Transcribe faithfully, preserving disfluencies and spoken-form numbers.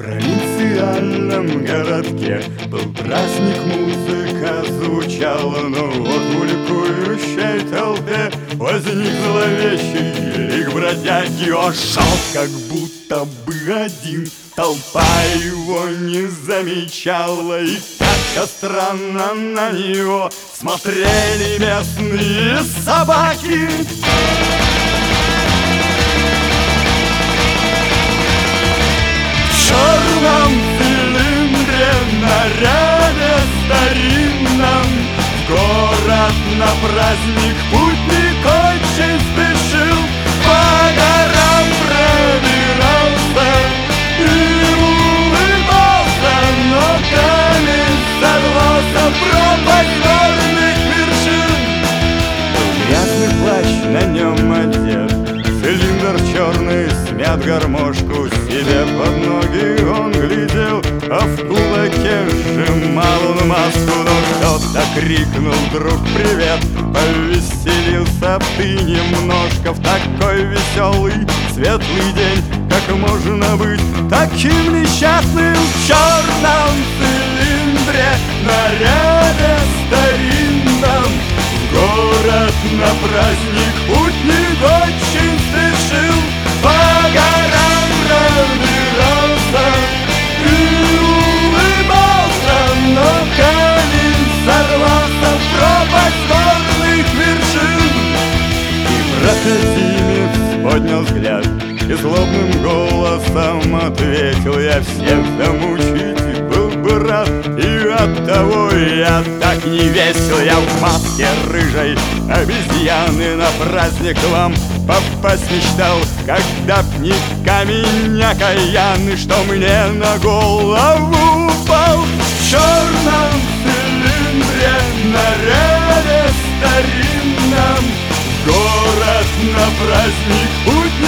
провинциальном городке был праздник, музыка звучала, но вот в ликующей толпе возник зловещий лик бродяги. Он шел как будто бы один, толпа его не замечала, и как-то странно на него смотрели местные собаки. В черном цилиндре, наряде старинном, в город на праздник путник очень спешил. По горам пробирался и улыбался, но камень сорвался, пропасть горных вершин. Грязный плащ на нем одет, цилиндр черный смят, гармошку себе под ноги он глядел, а в кулаке сжимал он маску. Но кто-то крикнул: друг, привет! Повеселился б ты немножко в такой веселый, светлый день. Как можно быть таким несчастным? В черном цилиндре, наряде старинном, в город на праздник путник очень спешил. По горам пробирался и улыбался, но камень сорвался, пропасть горных вершин. И проходимец поднял взгляд и злобным голосом ответил: я всех замучить был бы рад, и оттого я так не весел. Я в маске рыжей обезьяны на праздник к вам попасть мечтал, когда б не камень окаянный, что мне на голову упал. В черном цилиндре, наряде старинном, в город на праздник путь